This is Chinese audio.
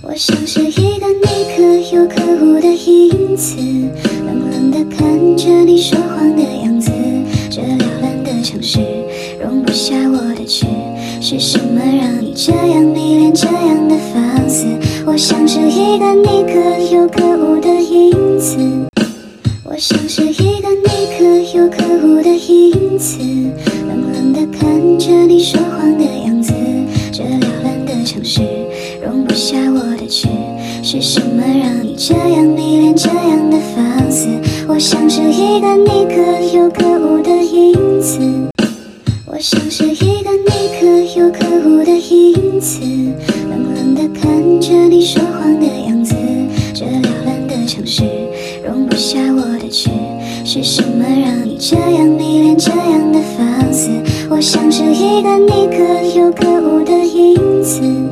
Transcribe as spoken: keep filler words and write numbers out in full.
我像是一个你可有可无的影子，冷冷地看着你说谎的样子。这缭乱的城市容不下我的痴，是什么让你这样迷恋，这样的放肆？我像是一个你可有可无的影子，我像是一个你可有可无的影子，冷冷地看着你说谎的样子。这缭乱的城市容不下我的痴，是什么让你这样迷恋，这样的放肆？我像是一个你可有可无的影子，我像是一个你可有可无的影子，冷冷地看着你说谎的样子。这缭乱的城市容不下我的痴，是什么让你这样迷恋，这样的放肆？我像是一个你可有可无的影子。